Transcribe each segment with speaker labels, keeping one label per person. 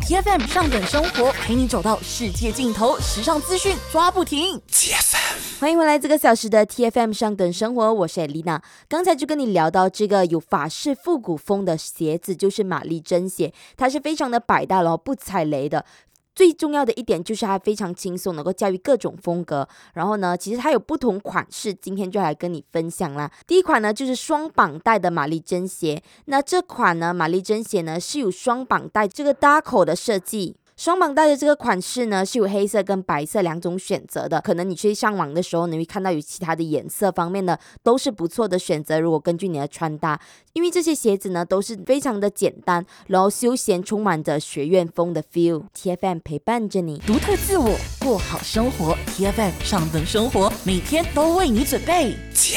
Speaker 1: TFM 上等生活，陪你走到世界尽头，时尚资讯抓不停。TFM，
Speaker 2: 欢迎回来这个小时的 TFM 上等生活，我是 Elena。刚才就跟你聊到这个有法式复古风的鞋子，就是玛丽珍鞋，它是非常的百搭，然后不踩雷的。最重要的一点就是它非常轻松，能够驾驭各种风格。然后呢，其实它有不同款式，今天就来跟你分享啦。第一款呢就是双绑带的玛丽珍鞋，那这款呢玛丽珍鞋呢是有双绑带这个搭口的设计。双绑带的这个款式呢是有黑色跟白色两种选择的，可能你去上网的时候你会看到有其他的颜色方面呢都是不错的选择，如果根据你的穿搭，因为这些鞋子呢都是非常的简单，然后休闲，充满着学院风的 feel。 TFM 陪伴着你，
Speaker 1: 独特自我，过好生活。TFM 上等生活，每天都为你准备。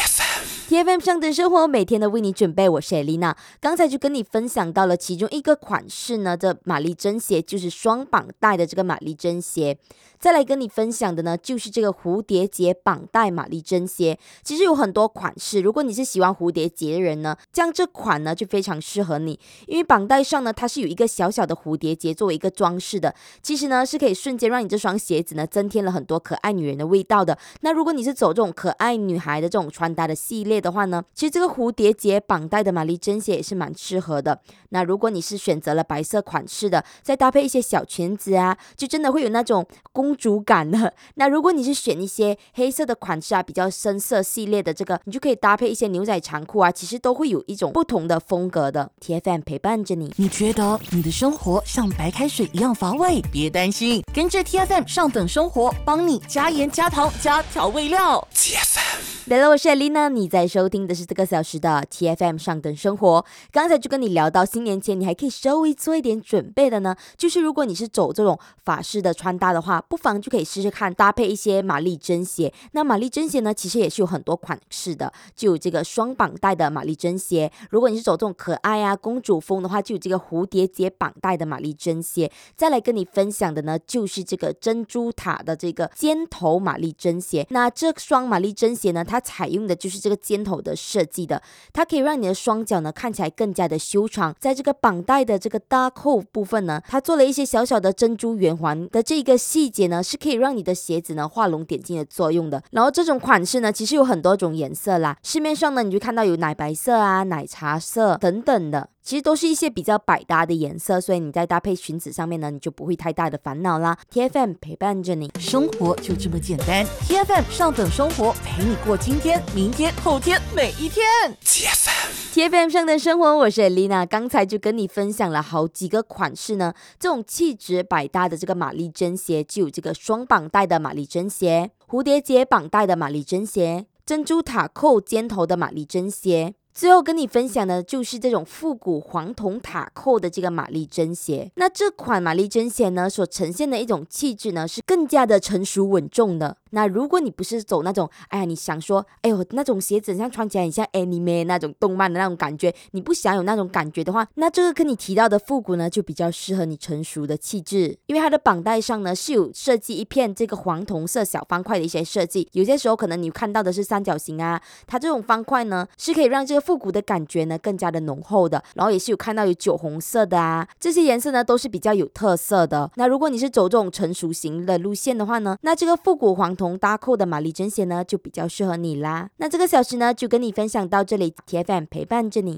Speaker 2: TFM 上等生活，每天都为你准备。我是 Elena， 刚才就跟你分享到了其中一个款式呢的玛丽珍鞋，就是双绑带的这个玛丽珍鞋。再来跟你分享的呢就是这个蝴蝶结绑带玛丽珍鞋。其实有很多款式，如果你是喜欢蝴蝶结的人呢，这样这款呢就非常适合你，因为绑带上呢它是有一个小小的蝴蝶结作为一个装饰的，其实呢是可以瞬间让你这双鞋子呢增添了很多可爱女人的味道的。那如果你是走这种可爱女孩的这种穿搭的系列的话呢，其实这个蝴蝶结绑带的玛丽珍鞋也是蛮适合的。那如果你是选择了白色款式的，再搭配一些小裙子啊，就真的会有那种公主感了。那如果你是选一些黑色的款式啊，比较深色系列的这个，你就可以搭配一些牛仔长裤啊，其实都会有一种不同的风格的。 TFM 陪伴着你。
Speaker 1: 你觉得你的生活像白开水一样乏味？别担心，跟着 TFM 上等生活，帮你加盐加糖加调味料。
Speaker 2: 来了，我是 Elena， 你在收听的是这个小时的 TFM 上等生活。刚才就跟你聊到新年前你还可以稍微做一点准备的呢，就是如果你是走这种法式的穿搭的话，不妨就可以试试看搭配一些玛丽珍鞋。那玛丽珍鞋呢其实也是有很多款式的，就有这个双绑带的玛丽珍鞋，如果你是走这种可爱啊公主风的话，就有这个蝴蝶结绑带的玛丽珍鞋。再来跟你分享的呢就是这个珍珠塔的这个尖头玛丽珍鞋。那这双玛丽珍鞋呢它采用的就是这个尖头的设计的，它可以让你的双脚呢看起来更加的修长。在这个绑带的这个搭扣部分呢，它做了一些小小的珍珠圆环的这个细节呢，是可以让你的鞋子呢画龙点睛的作用的。然后这种款式呢其实有很多种颜色啦，市面上呢你就看到有奶白色啊、奶茶色等等的，其实都是一些比较百搭的颜色，所以你在搭配裙子上面呢你就不会太大的烦恼啦。 TFM 陪伴着你，
Speaker 1: 生活就这么简单。 TFM 上等生活，陪你过今天、明天、后天，每一天。
Speaker 2: TFM 上的生活，我是 Elena。 刚才就跟你分享了好几个款式呢，这种气质百搭的这个玛丽珍鞋，就有这个双绑带的玛丽珍鞋、蝴蝶结绑带的玛丽珍鞋、珍珠塔扣尖头的玛丽珍鞋，最后跟你分享的就是这种复古黄铜塔扣的这个玛丽珍鞋。那这款玛丽珍鞋呢所呈现的一种气质呢是更加的成熟稳重的。那如果你不是走那种你想说那种鞋子像穿起来很像 anime 那种动漫的那种感觉，你不想有那种感觉的话，那这个跟你提到的复古呢就比较适合你成熟的气质。因为它的绑带上呢是有设计一片这个黄铜色小方块的一些设计，有些时候可能你看到的是三角形啊，它这种方块呢是可以让这个复古的感觉呢更加的浓厚的。然后也是有看到有酒红色的啊，这些颜色呢都是比较有特色的。那如果你是走这种成熟型的路线的话呢，那这个复古黄铜搭扣的玛丽珍鞋呢就比较适合你啦。那这个小时呢就跟你分享到这里， TFM 陪伴着你。